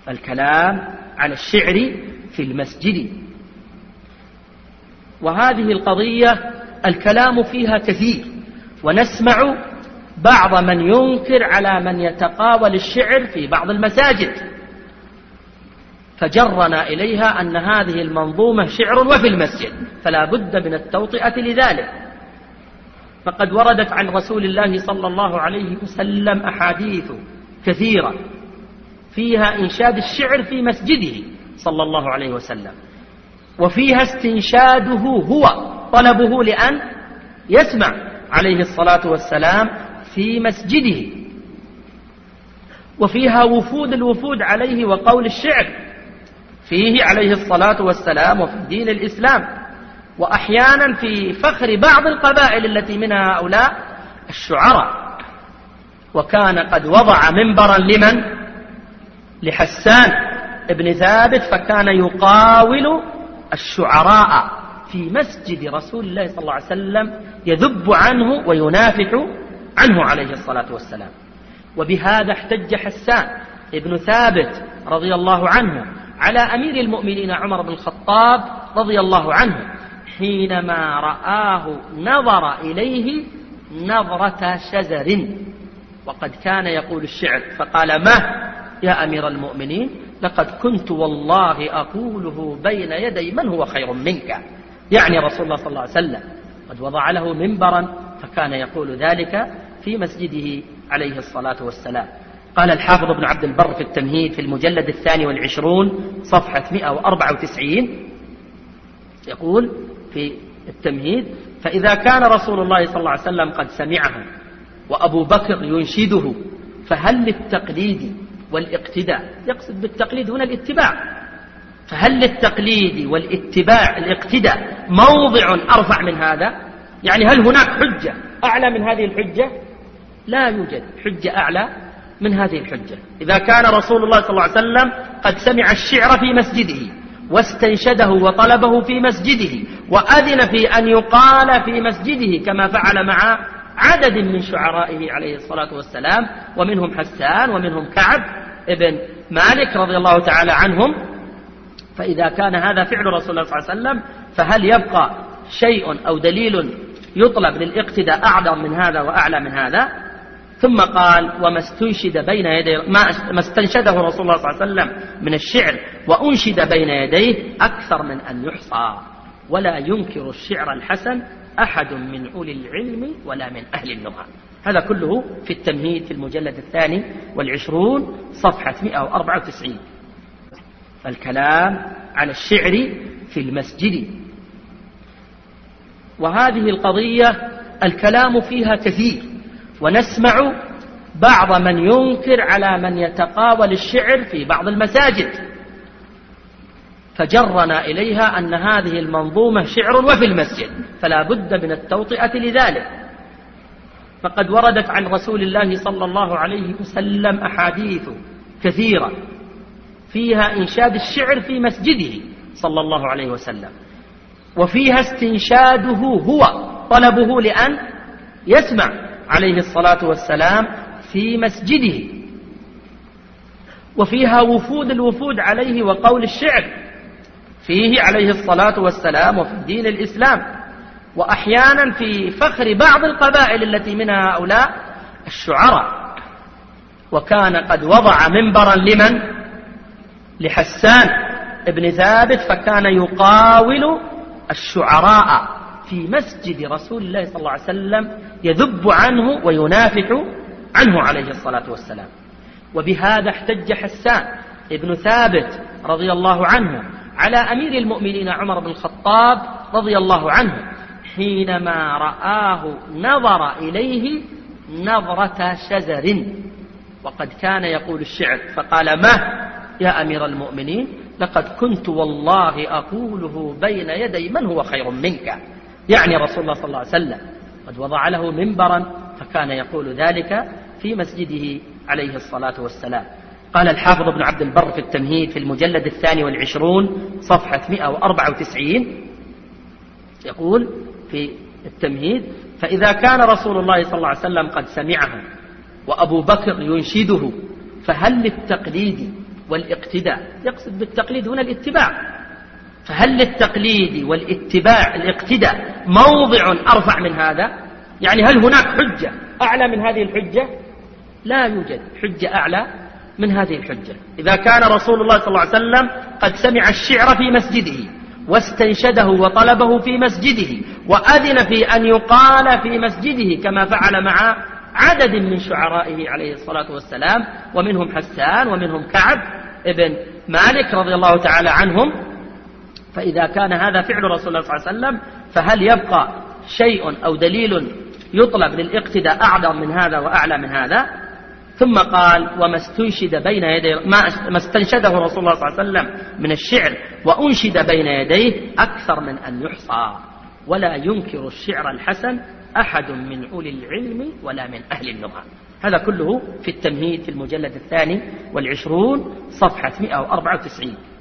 الكلام على الشعر في المسجد. وهذه القضية الكلام فيها كثير، ونسمع بعض من ينكر على من يتقاول الشعر في بعض المساجد، فجرنا إليها أن هذه المنظومة شعر وفي المسجد، فلا بد من التوطئة لذلك. فقد وردت عن رسول الله صلى الله عليه وسلم أحاديث كثيرة فيها إنشاد الشعر في مسجده صلى الله عليه وسلم، وفيها استنشاده هو، طلبه لأن يسمع عليه الصلاة والسلام في مسجده، وفيها الوفود عليه وقول الشعر فيه عليه الصلاة والسلام وفي دين الإسلام، وأحيانا في فخر بعض القبائل التي منها هؤلاء الشعراء. وكان قد وضع منبرا لحسان ابن ثابت، فكان يقاول الشعراء في مسجد رسول الله صلى الله عليه وسلم، يذب عنه وينافح عنه عليه الصلاة والسلام. وبهذا احتج حسان ابن ثابت رضي الله عنه على أمير المؤمنين عمر بن الخطاب رضي الله عنه حينما رآه نظر إليه نظرة شزر، وقد كان يقول الشعر، فقال: ما يا أمير المؤمنين، لقد كنت والله أقوله بين يدي من هو خير منك، يعني رسول الله صلى الله عليه وسلم، قد وضع له منبرا فكان يقول ذلك في مسجده عليه الصلاة والسلام. قال الحافظ ابن عبد البر في التمهيد في المجلد 22 صفحة 194، يقول في التمهيد: فإذا كان رسول الله صلى الله عليه وسلم قد سمعه وأبو بكر ينشده، فهل للتقليد والاقتداء، يقصد بالتقليد هنا الاتباع، فهل للتقليد والاتباع الاقتداء موضع أرفع من هذا؟ يعني هل هناك حجة أعلى من هذه الحجة؟ لا يوجد حجة أعلى من هذه الحجة. إذا كان رسول الله صلى الله عليه وسلم قد سمع الشعر في مسجده واستنشده وطلبه في مسجده وأذن في أن يقال في مسجده، كما فعل مع عدد من شعرائه عليه الصلاة والسلام، ومنهم حسان ومنهم كعب ابن مالك رضي الله تعالى عنهم. فإذا كان هذا فعل رسول الله صلى الله عليه وسلم، فهل يبقى شيء أو دليل يطلب للاقتداء أعظم من هذا وأعلى من هذا؟ ثم قال: وما استنشد بين يدي ما استنشده رسول الله صلى الله عليه وسلم من الشعر وأنشد بين يديه أكثر من أن يحصى، ولا ينكر الشعر الحسن أحد من أولي العلم ولا من أهل النهى. هذا كله في التمهيد في المجلد 22 صفحة 194. الكلام على الشعر في المسجد. وهذه القضية الكلام فيها كثير، ونسمع بعض من ينكر على من يتقاول الشعر في بعض المساجد، فجرنا إليها أن هذه المنظومة شعر وفي المسجد، فلا بد من التوطئة لذلك. فقد وردت عن رسول الله صلى الله عليه وسلم أحاديث كثيرة فيها إنشاد الشعر في مسجده صلى الله عليه وسلم، وفيها استنشاده هو، طلبه لأن يسمع عليه الصلاة والسلام في مسجده، وفيها الوفود عليه وقول الشعر فيه عليه الصلاة والسلام وفي دين الإسلام، وأحيانا في فخر بعض القبائل التي منها هؤلاء الشعراء. وكان قد وضع منبرا لحسان ابن ثابت، فكان يقاول الشعراء في مسجد رسول الله صلى الله عليه وسلم، يذب عنه وينافح عنه عليه الصلاة والسلام. وبهذا احتج حسان ابن ثابت رضي الله عنه على أمير المؤمنين عمر بن الخطاب رضي الله عنه حينما رآه نظر إليه نظرة شزر، وقد كان يقول الشعر، فقال: ما يا أمير المؤمنين، لقد كنت والله أقوله بين يدي من هو خير منك، يعني رسول الله صلى الله عليه وسلم، قد وضع له منبرا فكان يقول ذلك في مسجده عليه الصلاة والسلام. قال الحافظ ابن عبد البر في التمهيد في المجلد 22 صفحة 194، يقول في التمهيد: فإذا كان رسول الله صلى الله عليه وسلم قد سمعه وأبو بكر ينشده، فهل للتقليد والاقتداء، يقصد بالتقليد هنا الاتباع. فهل للتقليد والاتباع الاقتداء موضع أرفع من هذا؟ يعني هل هناك حجة أعلى من هذه الحجة؟ لا يوجد حجة أعلى من هذه الحجة. إذا كان رسول الله صلى الله عليه وسلم قد سمع الشعر في مسجده واستنشده وطلبه في مسجده وأذن في أن يقال في مسجده كما فعل مع عدد من شعرائه عليه الصلاة والسلام، ومنهم حسان ومنهم كعب ابن مالك رضي الله تعالى عنهم، فإذا كان هذا فعل رسول الله صلى الله عليه وسلم فهل يبقى شيء أو دليل يطلب للاقتداء أعظم من هذا وأعلى من هذا؟ ثم قال وما استنشد بين يدي ما استنشده رسول الله صلى الله عليه وسلم من الشعر وأنشد بين يديه أكثر من أن يحصى، ولا ينكر الشعر الحسن أحد من أولي العلم ولا من أهل اللغة. هذا كله في التمهيد في المجلد 22 صفحة 194.